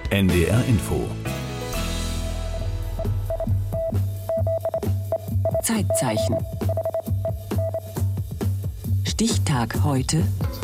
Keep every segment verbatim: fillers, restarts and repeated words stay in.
N D R Info. Zeitzeichen. Stichtag heute.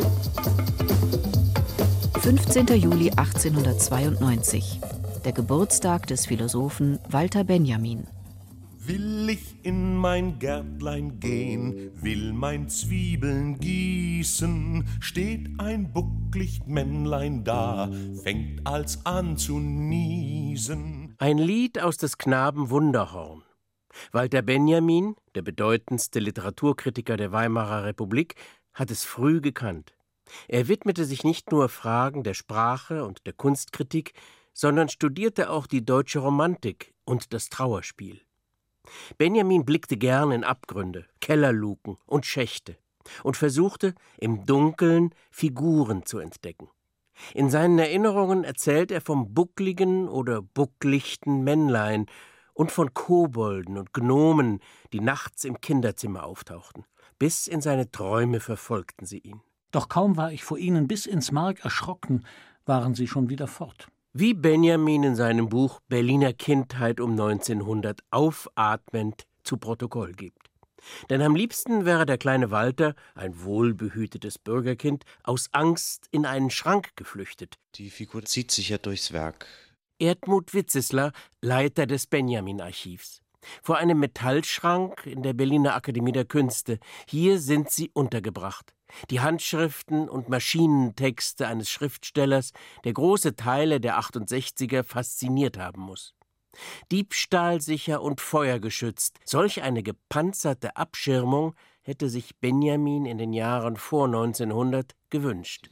fünfzehnter Juli achtzehnhundertzweiundneunzig. Der Geburtstag des Philosophen Walter Benjamin. Will ich in mein Gärtlein gehen, will mein Zwiebeln gießen, steht ein Bucklichtmännlein da, fängt als an zu niesen. Ein Lied aus des Knaben Wunderhorn. Walter Benjamin, der bedeutendste Literaturkritiker der Weimarer Republik, hat es früh gekannt. Er widmete sich nicht nur Fragen der Sprache und der Kunstkritik, sondern studierte auch die deutsche Romantik und das Trauerspiel. Benjamin blickte gern in Abgründe, Kellerluken und Schächte und versuchte, im Dunkeln Figuren zu entdecken. In seinen Erinnerungen erzählt er vom buckligen oder bucklichten Männlein und von Kobolden und Gnomen, die nachts im Kinderzimmer auftauchten. Bis in seine Träume verfolgten sie ihn. Doch kaum war ich vor ihnen bis ins Mark erschrocken, waren sie schon wieder fort. Wie Benjamin in seinem Buch Berliner Kindheit um neunzehnhundert aufatmend zu Protokoll gibt. Denn am liebsten wäre der kleine Walter, ein wohlbehütetes Bürgerkind, aus Angst in einen Schrank geflüchtet. Die Figur zieht sich ja durchs Werk. Erdmut Witzisler, Leiter des Benjamin-Archivs. Vor einem Metallschrank in der Berliner Akademie der Künste. Hier sind sie untergebracht. Die Handschriften und Maschinentexte eines Schriftstellers, der große Teile der achtundsechziger fasziniert haben muss. Diebstahlsicher und feuergeschützt, solch eine gepanzerte Abschirmung hätte sich Benjamin in den Jahren vor neunzehnhundert gewünscht.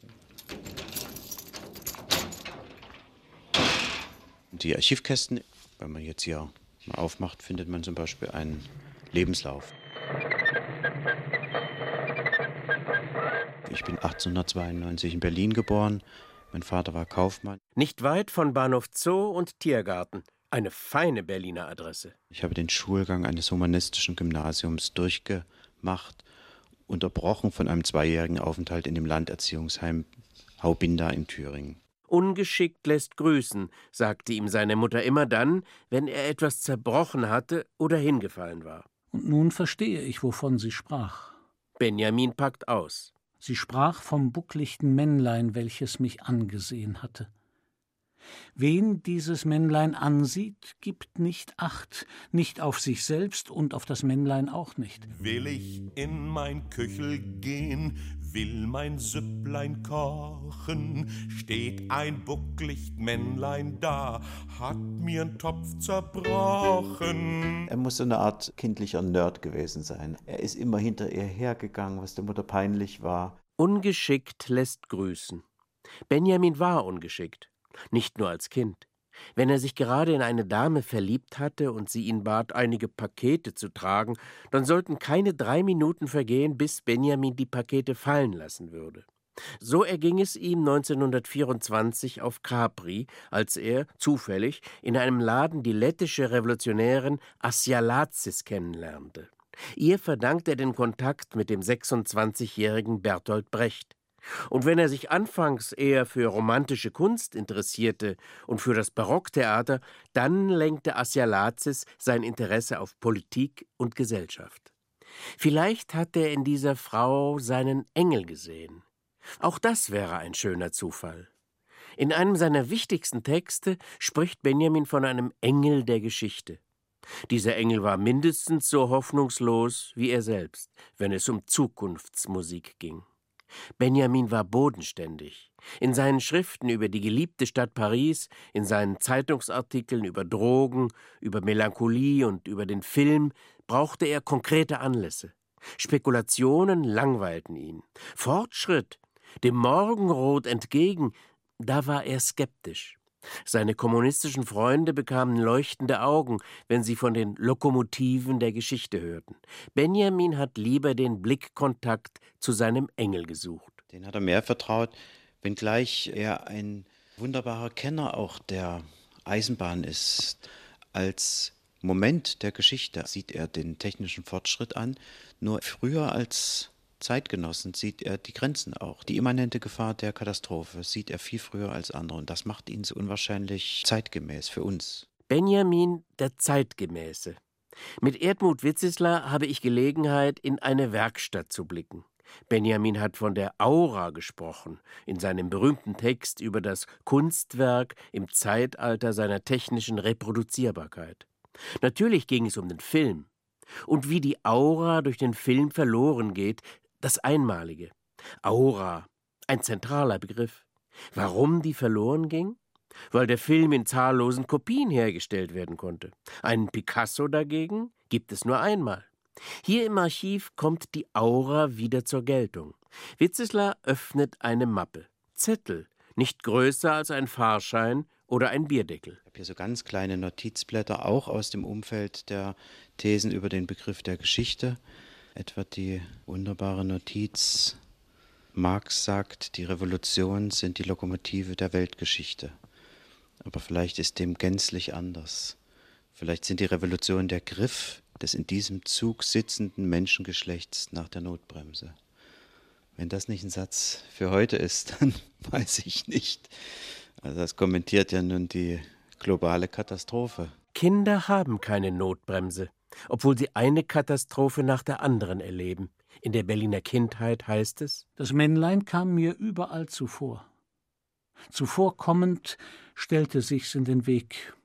Die Archivkästen, wenn man jetzt hier mal aufmacht, findet man zum Beispiel einen Lebenslauf. Ich bin achtzehnhundertzweiundneunzig in Berlin geboren. Mein Vater war Kaufmann. Nicht weit von Bahnhof Zoo und Tiergarten. Eine feine Berliner Adresse. Ich habe den Schulgang eines humanistischen Gymnasiums durchgemacht, unterbrochen von einem zweijährigen Aufenthalt in dem Landerziehungsheim Haubinda in Thüringen. Ungeschickt lässt grüßen, sagte ihm seine Mutter immer dann, wenn er etwas zerbrochen hatte oder hingefallen war. Und nun verstehe ich, wovon sie sprach. Benjamin packt aus. Sie sprach vom bucklichten Männlein, welches mich angesehen hatte. Wen dieses Männlein ansieht, gibt nicht Acht, nicht auf sich selbst und auf das Männlein auch nicht. Will ich in mein Küchel gehen, will mein Süpplein kochen, steht ein Bucklichtmännlein da, hat mir n Topf zerbrochen. Er muss so eine Art kindlicher Nerd gewesen sein. Er ist immer hinter ihr hergegangen, was der Mutter peinlich war. Ungeschickt lässt grüßen. Benjamin war ungeschickt. Nicht nur als Kind. Wenn er sich gerade in eine Dame verliebt hatte und sie ihn bat, einige Pakete zu tragen, dann sollten keine drei Minuten vergehen, bis Benjamin die Pakete fallen lassen würde. So erging es ihm neunzehnhundertvierundzwanzig auf Capri, als er, zufällig, in einem Laden die lettische Revolutionärin Assia Lazis kennenlernte. Ihr verdankt er den Kontakt mit dem sechsundzwanzigjährigen Bertolt Brecht. Und wenn er sich anfangs eher für romantische Kunst interessierte und für das Barocktheater, dann lenkte Assia Lazis sein Interesse auf Politik und Gesellschaft. Vielleicht hat er in dieser Frau seinen Engel gesehen. Auch das wäre ein schöner Zufall. In einem seiner wichtigsten Texte spricht Benjamin von einem Engel der Geschichte. Dieser Engel war mindestens so hoffnungslos wie er selbst, wenn es um Zukunftsmusik ging. Benjamin war bodenständig. In seinen Schriften über die geliebte Stadt Paris, in seinen Zeitungsartikeln über Drogen, über Melancholie und über den Film brauchte er konkrete Anlässe. Spekulationen langweilten ihn. Fortschritt, dem Morgenrot entgegen, da war er skeptisch. Seine kommunistischen Freunde bekamen leuchtende Augen, wenn sie von den Lokomotiven der Geschichte hörten. Benjamin hat lieber den Blickkontakt zu seinem Engel gesucht. Den hat er mehr vertraut, wenngleich er ein wunderbarer Kenner auch der Eisenbahn ist. Als Moment der Geschichte sieht er den technischen Fortschritt an. Nur früher als Zeitgenossen sieht er die Grenzen auch. Die immanente Gefahr der Katastrophe sieht er viel früher als andere. Und das macht ihn so unwahrscheinlich zeitgemäß für uns. Benjamin der Zeitgemäße. Mit Erdmut Witzisler habe ich Gelegenheit, in eine Werkstatt zu blicken. Benjamin hat von der Aura gesprochen, in seinem berühmten Text über das Kunstwerk im Zeitalter seiner technischen Reproduzierbarkeit. Natürlich ging es um den Film. Und wie die Aura durch den Film verloren geht, das Einmalige. Aura, ein zentraler Begriff. Warum die verloren ging? Weil der Film in zahllosen Kopien hergestellt werden konnte. Einen Picasso dagegen gibt es nur einmal. Hier im Archiv kommt die Aura wieder zur Geltung. Witzisler öffnet eine Mappe. Zettel, nicht größer als ein Fahrschein oder ein Bierdeckel. Ich habe hier so ganz kleine Notizblätter, auch aus dem Umfeld der Thesen über den Begriff der Geschichte. Etwa die wunderbare Notiz: Marx sagt, die Revolutionen sind die Lokomotive der Weltgeschichte. Aber vielleicht ist dem gänzlich anders. Vielleicht sind die Revolutionen der Griff des in diesem Zug sitzenden Menschengeschlechts nach der Notbremse. Wenn das nicht ein Satz für heute ist, dann weiß ich nicht. Also das kommentiert ja nun die globale Katastrophe. Kinder haben keine Notbremse, obwohl sie eine Katastrophe nach der anderen erleben. In der Berliner Kindheit heißt es: Das Männlein kam mir überall zuvor. Zuvorkommend stellte sich's in den Weg.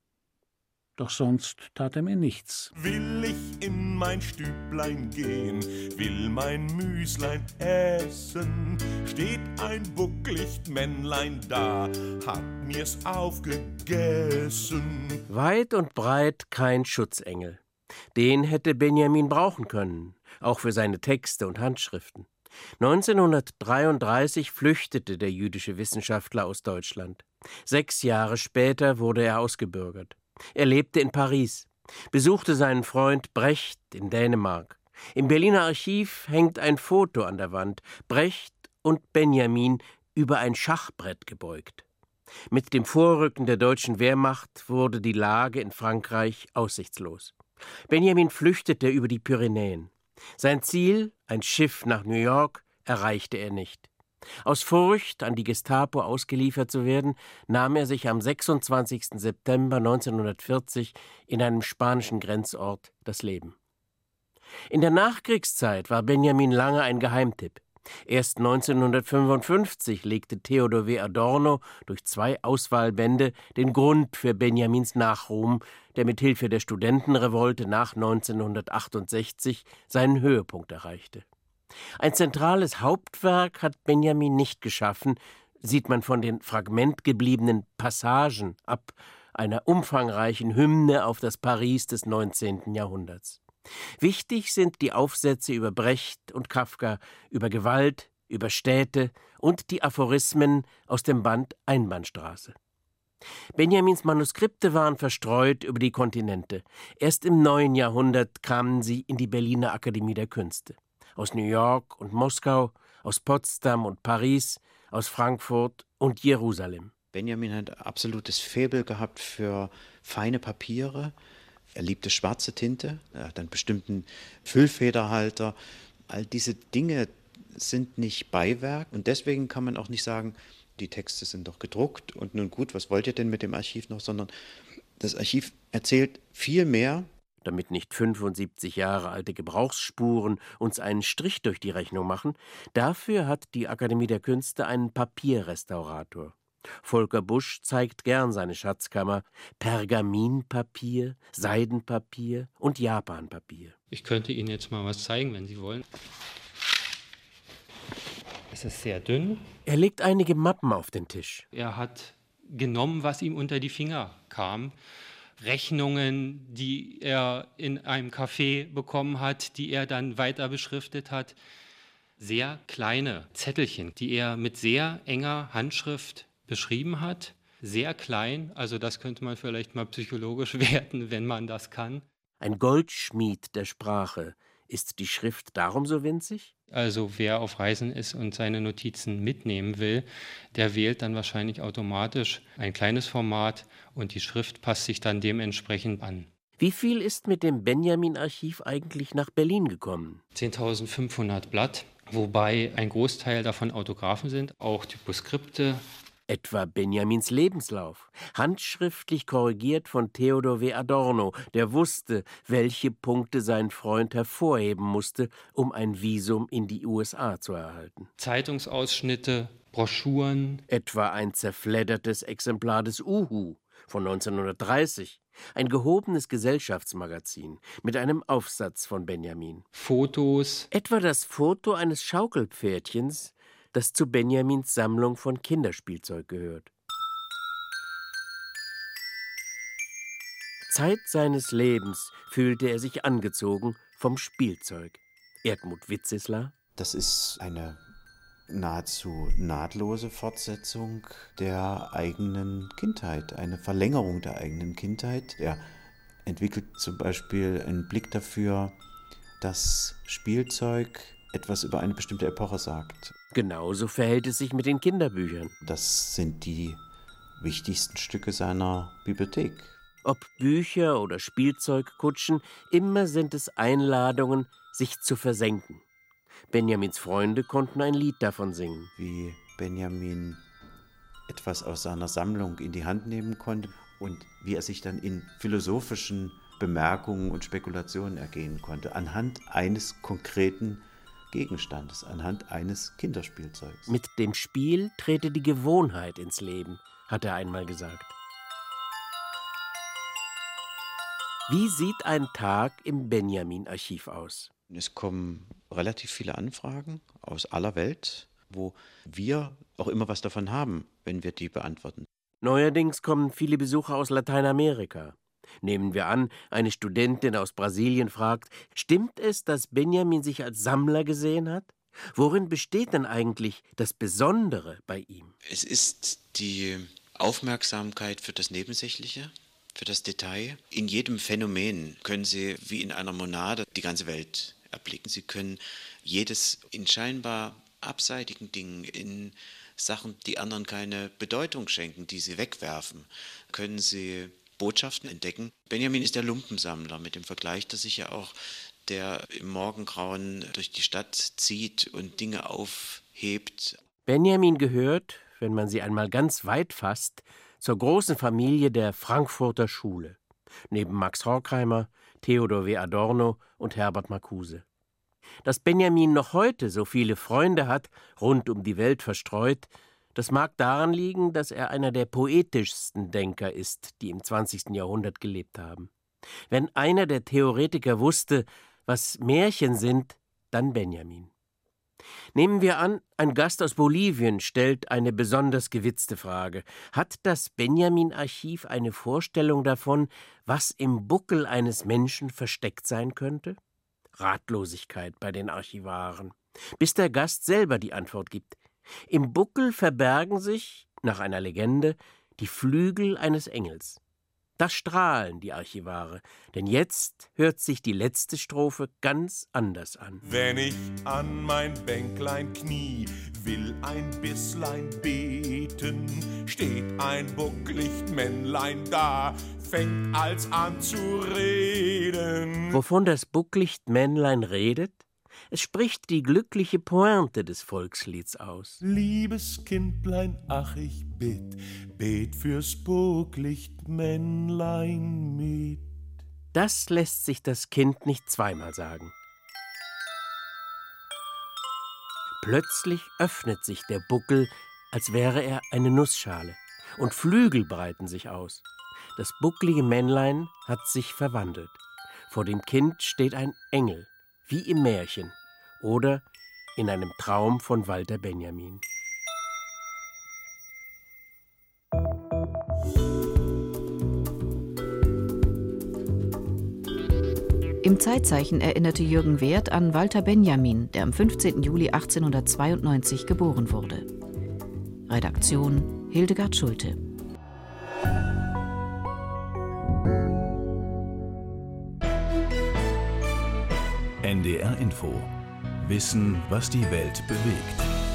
Doch sonst tat er mir nichts. Will ich in mein Stüblein gehen, will mein Müslein essen, steht ein bucklicht Männlein da, hat mir's aufgegessen. Weit und breit kein Schutzengel. Den hätte Benjamin brauchen können, auch für seine Texte und Handschriften. neunzehnhundertdreiunddreißig flüchtete der jüdische Wissenschaftler aus Deutschland. Sechs Jahre später wurde er ausgebürgert. Er lebte in Paris, besuchte seinen Freund Brecht in Dänemark. Im Berliner Archiv hängt ein Foto an der Wand, Brecht und Benjamin über ein Schachbrett gebeugt. Mit dem Vorrücken der deutschen Wehrmacht wurde die Lage in Frankreich aussichtslos. Benjamin flüchtete über die Pyrenäen. Sein Ziel, ein Schiff nach New York, erreichte er nicht. Aus Furcht, an die Gestapo ausgeliefert zu werden, nahm er sich am sechsundzwanzigsten September neunzehnhundertvierzig in einem spanischen Grenzort das Leben. In der Nachkriegszeit war Benjamin lange ein Geheimtipp. Erst neunzehnhundertfünfundfünfzig legte Theodor W. Adorno durch zwei Auswahlbände den Grund für Benjamins Nachruhm, der mit Hilfe der Studentenrevolte nach neunzehnhundertachtundsechzig seinen Höhepunkt erreichte. Ein zentrales Hauptwerk hat Benjamin nicht geschaffen, sieht man von den fragmentgebliebenen Passagen ab, einer umfangreichen Hymne auf das Paris des neunzehnten Jahrhunderts. Wichtig sind die Aufsätze über Brecht und Kafka, über Gewalt, über Städte und die Aphorismen aus dem Band Einbahnstraße. Benjamins Manuskripte waren verstreut über die Kontinente. Erst im neuen Jahrhundert kamen sie in die Berliner Akademie der Künste. Aus New York und Moskau, aus Potsdam und Paris, aus Frankfurt und Jerusalem. Benjamin hat absolutes Faible gehabt für feine Papiere. Er liebte schwarze Tinte, er hat einen bestimmten Füllfederhalter. All diese Dinge sind nicht Beiwerk und deswegen kann man auch nicht sagen, die Texte sind doch gedruckt und nun gut, was wollt ihr denn mit dem Archiv noch, sondern das Archiv erzählt viel mehr. Damit nicht fünfundsiebzig Jahre alte Gebrauchsspuren uns einen Strich durch die Rechnung machen, dafür hat die Akademie der Künste einen Papierrestaurator. Volker Busch zeigt gern seine Schatzkammer: Pergaminpapier, Seidenpapier und Japanpapier. Ich könnte Ihnen jetzt mal was zeigen, wenn Sie wollen. Es ist sehr dünn. Er legt einige Mappen auf den Tisch. Er hat genommen, was ihm unter die Finger kam. Rechnungen, die er in einem Café bekommen hat, die er dann weiter beschriftet hat. Sehr kleine Zettelchen, die er mit sehr enger Handschrift beschrieben hat. Sehr klein, also das könnte man vielleicht mal psychologisch werten, wenn man das kann. Ein Goldschmied der Sprache. Ist die Schrift darum so winzig? Also wer auf Reisen ist und seine Notizen mitnehmen will, der wählt dann wahrscheinlich automatisch ein kleines Format und die Schrift passt sich dann dementsprechend an. Wie viel ist mit dem Benjamin-Archiv eigentlich nach Berlin gekommen? zehntausendfünfhundert Blatt, wobei ein Großteil davon Autographen sind, auch Typoskripte. Etwa Benjamins Lebenslauf, handschriftlich korrigiert von Theodor W. Adorno, der wusste, welche Punkte sein Freund hervorheben musste, um ein Visum in die U S A zu erhalten. Zeitungsausschnitte, Broschüren. Etwa ein zerfleddertes Exemplar des Uhu von neunzehnhundertdreißig, ein gehobenes Gesellschaftsmagazin mit einem Aufsatz von Benjamin. Fotos. Etwa das Foto eines Schaukelpferdchens, das zu Benjamins Sammlung von Kinderspielzeug gehört. Zeit seines Lebens fühlte er sich angezogen vom Spielzeug. Erdmut Witzisler. Das ist eine nahezu nahtlose Fortsetzung der eigenen Kindheit, eine Verlängerung der eigenen Kindheit. Er entwickelt zum Beispiel einen Blick dafür, dass Spielzeug etwas über eine bestimmte Epoche sagt. Genauso verhält es sich mit den Kinderbüchern. Das sind die wichtigsten Stücke seiner Bibliothek. Ob Bücher oder Spielzeugkutschen, immer sind es Einladungen, sich zu versenken. Benjamins Freunde konnten ein Lied davon singen. Wie Benjamin etwas aus seiner Sammlung in die Hand nehmen konnte und wie er sich dann in philosophischen Bemerkungen und Spekulationen ergehen konnte, anhand eines konkreten Gegenstandes, anhand eines Kinderspielzeugs. Mit dem Spiel trete die Gewohnheit ins Leben, hat er einmal gesagt. Wie sieht ein Tag im Benjamin-Archiv aus? Es kommen relativ viele Anfragen aus aller Welt, wo wir auch immer was davon haben, wenn wir die beantworten. Neuerdings kommen viele Besucher aus Lateinamerika. Nehmen wir an, eine Studentin aus Brasilien fragt, stimmt es, dass Benjamin sich als Sammler gesehen hat? Worin besteht denn eigentlich das Besondere bei ihm? Es ist die Aufmerksamkeit für das Nebensächliche, für das Detail. In jedem Phänomen können Sie wie in einer Monade die ganze Welt erblicken. Sie können jedes in scheinbar abseitigen Dingen, in Sachen, die anderen keine Bedeutung schenken, die Sie wegwerfen, können Sie Botschaften entdecken. Benjamin ist der Lumpensammler mit dem Vergleich, dass sich ja auch der im Morgengrauen durch die Stadt zieht und Dinge aufhebt. Benjamin gehört, wenn man sie einmal ganz weit fasst, zur großen Familie der Frankfurter Schule, neben Max Horkheimer, Theodor W. Adorno und Herbert Marcuse. Dass Benjamin noch heute so viele Freunde hat, rund um die Welt verstreut, das mag daran liegen, dass er einer der poetischsten Denker ist, die im zwanzigsten Jahrhundert gelebt haben. Wenn einer der Theoretiker wusste, was Märchen sind, dann Benjamin. Nehmen wir an, ein Gast aus Bolivien stellt eine besonders gewitzte Frage. Hat das Benjamin-Archiv eine Vorstellung davon, was im Buckel eines Menschen versteckt sein könnte? Ratlosigkeit bei den Archivaren, bis der Gast selber die Antwort gibt. Im Buckel verbergen sich, nach einer Legende, die Flügel eines Engels. Das strahlen die Archivare, denn jetzt hört sich die letzte Strophe ganz anders an. Wenn ich an mein Bänklein knie, will ein Bisslein beten, steht ein Bucklichtmännlein da, fängt als an zu reden. Wovon das Bucklichtmännlein redet? Es spricht die glückliche Pointe des Volkslieds aus. Liebes Kindlein, ach ich bitt, bet fürs Bucklichtmännlein mit. Das lässt sich das Kind nicht zweimal sagen. Plötzlich öffnet sich der Buckel, als wäre er eine Nussschale, und Flügel breiten sich aus. Das bucklige Männlein hat sich verwandelt. Vor dem Kind steht ein Engel, wie im Märchen oder in einem Traum von Walter Benjamin. Im Zeitzeichen erinnerte Jürgen Werth an Walter Benjamin, der am fünfzehnten Juli achtzehnhundertzweiundneunzig geboren wurde. Redaktion Hildegard Schulte. N D R Info. Wissen, was die Welt bewegt.